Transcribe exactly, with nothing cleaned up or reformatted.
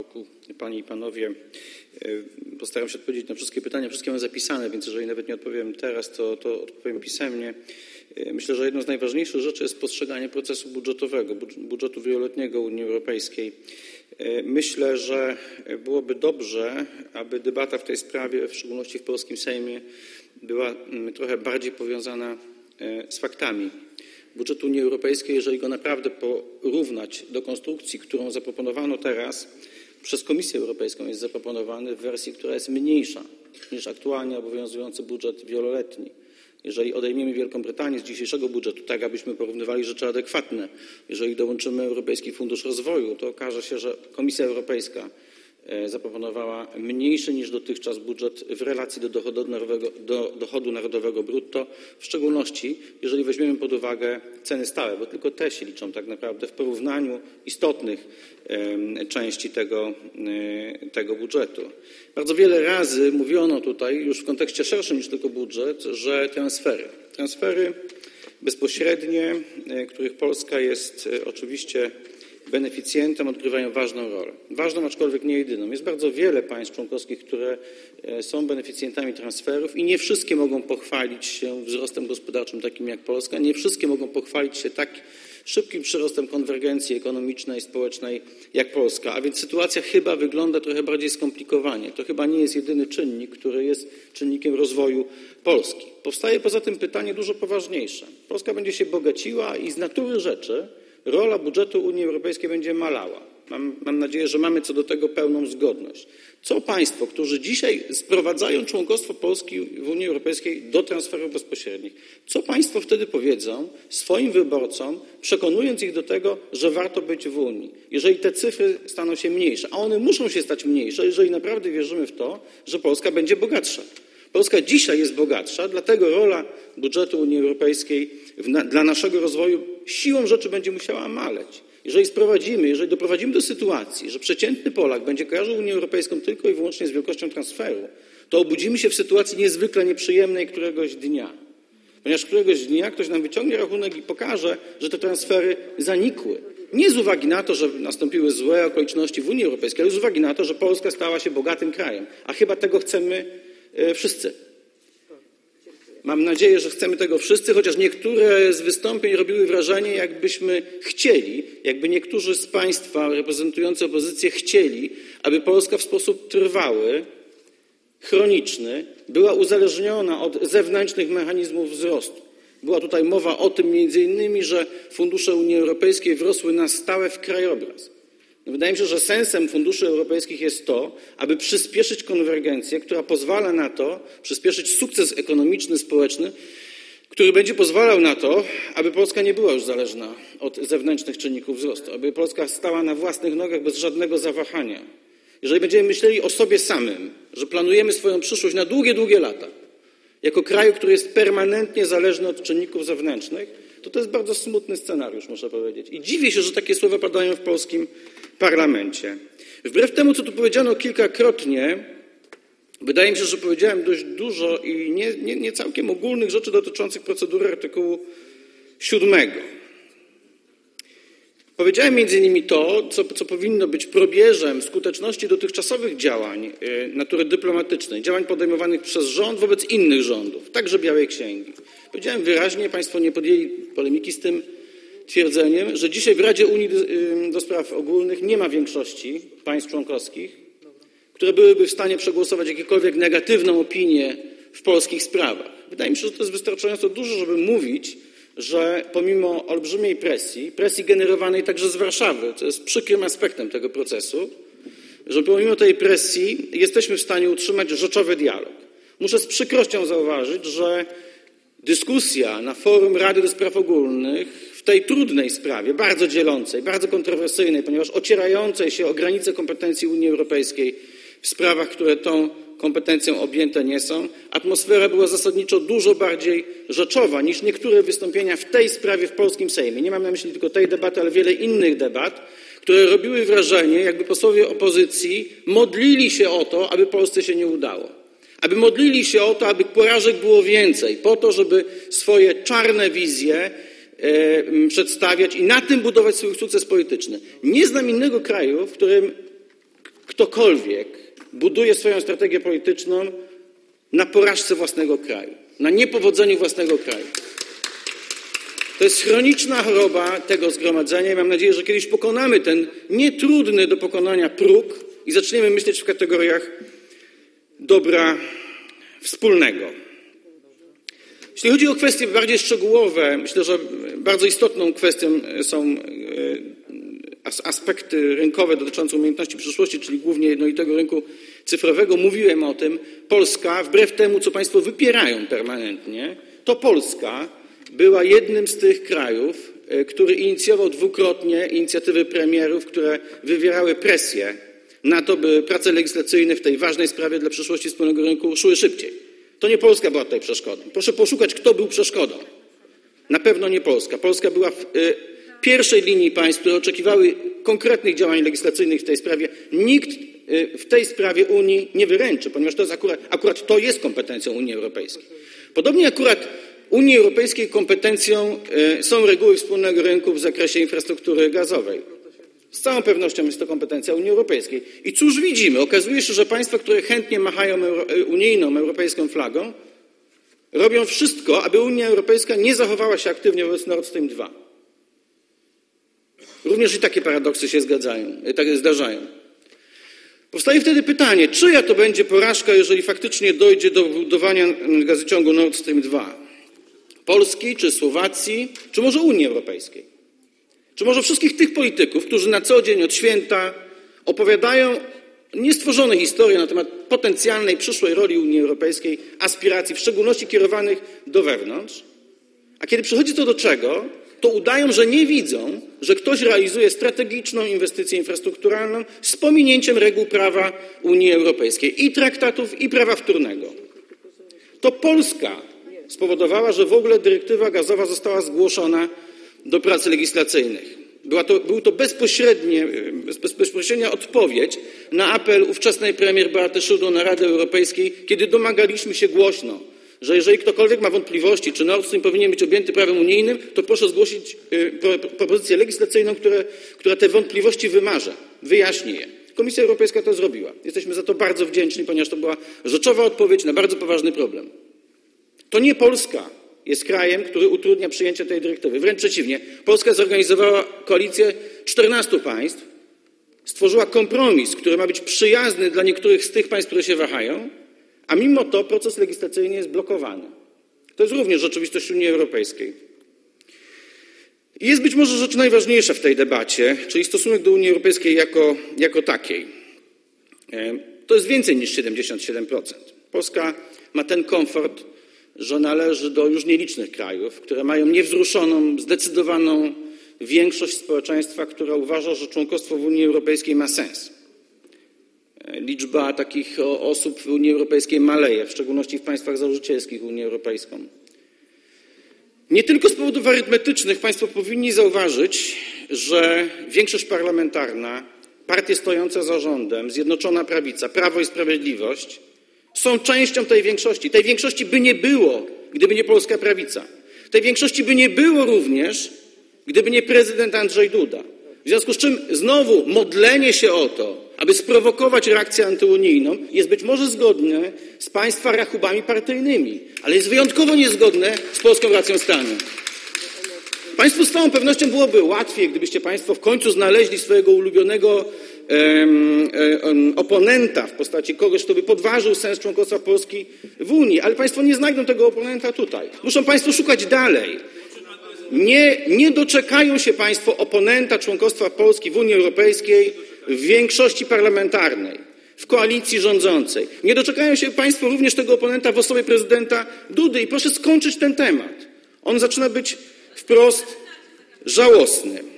Panie i Panowie, postaram się odpowiedzieć na wszystkie pytania. Wszystkie mam zapisane, więc jeżeli nawet nie odpowiem teraz, to, to odpowiem pisemnie. Myślę, że jedną z najważniejszych rzeczy jest postrzeganie procesu budżetowego, budżetu wieloletniego Unii Europejskiej. Myślę, że byłoby dobrze, aby debata w tej sprawie, w szczególności w polskim Sejmie, była trochę bardziej powiązana z faktami budżetu Unii Europejskiej, jeżeli go naprawdę porównać do konstrukcji, którą zaproponowano teraz przez Komisję Europejską, jest zaproponowany w wersji, która jest mniejsza niż aktualnie obowiązujący budżet wieloletni. Jeżeli odejmiemy Wielką Brytanię z dzisiejszego budżetu, tak abyśmy porównywali rzeczy adekwatne, jeżeli dołączymy Europejski Fundusz Rozwoju, to okaże się, że Komisja Europejska zaproponowała mniejszy niż dotychczas budżet w relacji do dochodu narodowego, do dochodu narodowego brutto, w szczególności jeżeli weźmiemy pod uwagę ceny stałe, bo tylko te się liczą tak naprawdę w porównaniu istotnych części tego, tego budżetu. Bardzo wiele razy mówiono tutaj, już w kontekście szerszym niż tylko budżet, że transfery, transfery bezpośrednie, których Polska jest oczywiście beneficjentem, odgrywają ważną rolę. Ważną, aczkolwiek nie jedyną. Jest bardzo wiele państw członkowskich, które są beneficjentami transferów i nie wszystkie mogą pochwalić się wzrostem gospodarczym takim jak Polska. Nie wszystkie mogą pochwalić się tak szybkim przyrostem konwergencji ekonomicznej i społecznej jak Polska. A więc sytuacja chyba wygląda trochę bardziej skomplikowanie. To chyba nie jest jedyny czynnik, który jest czynnikiem rozwoju Polski. Powstaje poza tym pytanie dużo poważniejsze. Polska będzie się bogaciła i z natury rzeczy rola budżetu Unii Europejskiej będzie malała. Mam, mam nadzieję, że mamy co do tego pełną zgodność. Co państwo, którzy dzisiaj sprowadzają członkostwo Polski w Unii Europejskiej do transferów bezpośrednich, co państwo wtedy powiedzą swoim wyborcom, przekonując ich do tego, że warto być w Unii, jeżeli te cyfry staną się mniejsze, a one muszą się stać mniejsze, jeżeli naprawdę wierzymy w to, że Polska będzie bogatsza. Polska dzisiaj jest bogatsza, dlatego rola budżetu Unii Europejskiej w, na, dla naszego rozwoju siłą rzeczy będzie musiała maleć. Jeżeli sprowadzimy, jeżeli doprowadzimy do sytuacji, że przeciętny Polak będzie kojarzył Unię Europejską tylko i wyłącznie z wielkością transferu, to obudzimy się w sytuacji niezwykle nieprzyjemnej któregoś dnia. Ponieważ któregoś dnia ktoś nam wyciągnie rachunek i pokaże, że te transfery zanikły. Nie z uwagi na to, że nastąpiły złe okoliczności w Unii Europejskiej, ale z uwagi na to, że Polska stała się bogatym krajem. A chyba tego chcemy wszyscy. Mam nadzieję, że chcemy tego wszyscy, chociaż niektóre z wystąpień robiły wrażenie, jakbyśmy chcieli, jakby niektórzy z państwa reprezentujący opozycję chcieli, aby Polska w sposób trwały, chroniczny była uzależniona od zewnętrznych mechanizmów wzrostu. Była tutaj mowa o tym między innymi, że fundusze Unii Europejskiej wrosły na stałe w krajobraz. Wydaje mi się, że sensem funduszy europejskich jest to, aby przyspieszyć konwergencję, która pozwala na to, przyspieszyć sukces ekonomiczny, społeczny, który będzie pozwalał na to, aby Polska nie była już zależna od zewnętrznych czynników wzrostu, aby Polska stała na własnych nogach bez żadnego zawahania. Jeżeli będziemy myśleli o sobie samym, że planujemy swoją przyszłość na długie, długie lata, jako kraju, który jest permanentnie zależny od czynników zewnętrznych, to to jest bardzo smutny scenariusz, muszę powiedzieć. I dziwię się, że takie słowa padają w polskim parlamencie. Wbrew temu, co tu powiedziano kilkakrotnie, wydaje mi się, że powiedziałem dość dużo i nie, nie, nie całkiem ogólnych rzeczy dotyczących procedury artykułu siódmego. Powiedziałem między innymi to, co, co powinno być probierzem skuteczności dotychczasowych działań natury dyplomatycznej, działań podejmowanych przez rząd wobec innych rządów, także Białej Księgi. Powiedziałem wyraźnie, państwo nie podjęli polemiki z tym twierdzeniem, że dzisiaj w Radzie Unii do Spraw Ogólnych nie ma większości państw członkowskich, które byłyby w stanie przegłosować jakiekolwiek negatywną opinię w polskich sprawach. Wydaje mi się, że to jest wystarczająco dużo, żeby mówić, że pomimo olbrzymiej presji, presji generowanej także z Warszawy, co jest przykrym aspektem tego procesu, że pomimo tej presji jesteśmy w stanie utrzymać rzeczowy dialog. Muszę z przykrością zauważyć, że dyskusja na forum Rady do Spraw Ogólnych w tej trudnej sprawie, bardzo dzielącej, bardzo kontrowersyjnej, ponieważ ocierającej się o granice kompetencji Unii Europejskiej w sprawach, które tą kompetencją objęte nie są, atmosfera była zasadniczo dużo bardziej rzeczowa niż niektóre wystąpienia w tej sprawie w polskim Sejmie. Nie mam na myśli tylko tej debaty, ale wiele innych debat, które robiły wrażenie, jakby posłowie opozycji modlili się o to, aby Polsce się nie udało. Aby modlili się o to, aby porażek było więcej, po to, żeby swoje czarne wizje e, przedstawiać i na tym budować swój sukces polityczny. Nie znam innego kraju, w którym ktokolwiek buduje swoją strategię polityczną na porażce własnego kraju, na niepowodzeniu własnego kraju. To jest chroniczna choroba tego zgromadzenia i mam nadzieję, że kiedyś pokonamy ten nietrudny do pokonania próg i zaczniemy myśleć w kategoriach dobra wspólnego. Jeśli chodzi o kwestie bardziej szczegółowe, myślę, że bardzo istotną kwestią są aspekty rynkowe dotyczące umiejętności przyszłości, czyli głównie jednolitego rynku cyfrowego. Mówiłem o tym. Polska, wbrew temu, co państwo wypierają permanentnie, to Polska była jednym z tych krajów, który inicjował dwukrotnie inicjatywy premierów, które wywierały presję na to, by prace legislacyjne w tej ważnej sprawie dla przyszłości wspólnego rynku szły szybciej. To nie Polska była tutaj przeszkodą. Proszę poszukać, kto był przeszkodą. Na pewno nie Polska. Polska była w y, pierwszej linii państw, które oczekiwały konkretnych działań legislacyjnych w tej sprawie. Nikt y, w tej sprawie Unii nie wyręczy, ponieważ to jest akurat, akurat to jest kompetencją Unii Europejskiej. Podobnie akurat Unii Europejskiej kompetencją y, są reguły wspólnego rynku w zakresie infrastruktury gazowej. Z całą pewnością jest to kompetencja Unii Europejskiej. I cóż widzimy? Okazuje się, że państwa, które chętnie machają euro, unijną, europejską flagą, robią wszystko, aby Unia Europejska nie zachowała się aktywnie wobec Nord Stream dwa. Również i takie paradoksy się zgadzają, tak zdarzają. Powstaje wtedy pytanie, czyja to będzie porażka, jeżeli faktycznie dojdzie do budowania gazociągu Nord Stream dwa? Polski, czy Słowacji, czy może Unii Europejskiej? Czy może wszystkich tych polityków, którzy na co dzień od święta opowiadają niestworzone historie na temat potencjalnej przyszłej roli Unii Europejskiej, aspiracji, w szczególności kierowanych do wewnątrz, a kiedy przychodzi to do czego, to udają, że nie widzą, że ktoś realizuje strategiczną inwestycję infrastrukturalną z pominięciem reguł prawa Unii Europejskiej i traktatów, i prawa wtórnego. To Polska spowodowała, że w ogóle dyrektywa gazowa została zgłoszona do prac legislacyjnych. Była to, był to bezpośrednie, bezpośrednia odpowiedź na apel ówczesnej premier Beaty Szydło na Radzie Europejskiej, kiedy domagaliśmy się głośno, że jeżeli ktokolwiek ma wątpliwości, czy Nord Stream powinien być objęty prawem unijnym, to proszę zgłosić propozycję legislacyjną, która, która te wątpliwości wymarze, wyjaśni je. Komisja Europejska to zrobiła. Jesteśmy za to bardzo wdzięczni, ponieważ to była rzeczowa odpowiedź na bardzo poważny problem. To nie Polska jest krajem, który utrudnia przyjęcie tej dyrektywy. Wręcz przeciwnie. Polska zorganizowała koalicję czternastu państw, stworzyła kompromis, który ma być przyjazny dla niektórych z tych państw, które się wahają, a mimo to proces legislacyjny jest blokowany. To jest również rzeczywistość Unii Europejskiej. I jest być może rzecz najważniejsza w tej debacie, czyli stosunek do Unii Europejskiej jako, jako takiej. To jest więcej niż siedemdziesiąt siedem procent. Polska ma ten komfort, że należy do już nielicznych krajów, które mają niewzruszoną, zdecydowaną większość społeczeństwa, która uważa, że członkostwo w Unii Europejskiej ma sens. Liczba takich osób w Unii Europejskiej maleje, w szczególności w państwach założycielskich Unii Europejskiej. Nie tylko z powodów arytmetycznych państwo powinni zauważyć, że większość parlamentarna, partie stojące za rządem, Zjednoczona Prawica, Prawo i Sprawiedliwość są częścią tej większości. Tej większości by nie było, gdyby nie polska prawica. Tej większości by nie było również, gdyby nie prezydent Andrzej Duda. W związku z czym znowu modlenie się o to, aby sprowokować reakcję antyunijną, jest być może zgodne z państwa rachubami partyjnymi, ale jest wyjątkowo niezgodne z polską racją stanu. Państwu z całą pewnością byłoby łatwiej, gdybyście państwo w końcu znaleźli swojego ulubionego um, um, oponenta w postaci kogoś, kto by podważył sens członkostwa Polski w Unii, ale państwo nie znajdą tego oponenta tutaj. Muszą państwo szukać dalej. Nie, nie doczekają się państwo oponenta członkostwa Polski w Unii Europejskiej w większości parlamentarnej, w koalicji rządzącej. Nie doczekają się państwo również tego oponenta w osobie prezydenta Dudy. I proszę skończyć ten temat. On zaczyna być wprost żałosny.